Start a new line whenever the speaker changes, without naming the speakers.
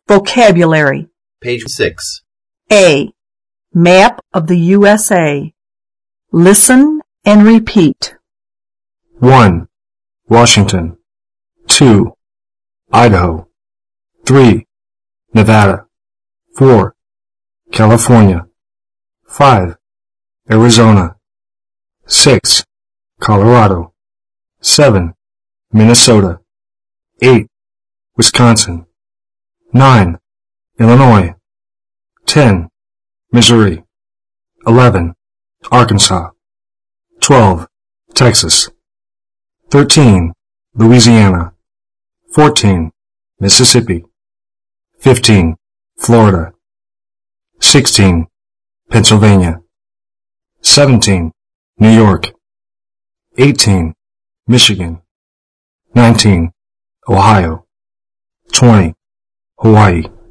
Vocabulary.
Page 6.
A. Map of the USA. Listen and repeat.
1. Washington. 2. Idaho. 3. Nevada. 4. California. 5. Arizona. 6. Colorado. 7. Minnesota. 8. Wisconsin. 9. Illinois. 10. Missouri. 11. Arkansas. 12. Texas. 13. Louisiana. 14. Mississippi. 15. Florida. 16. Pennsylvania. 17. New York. 18. Michigan. 19. Ohio. 20. Hawaii.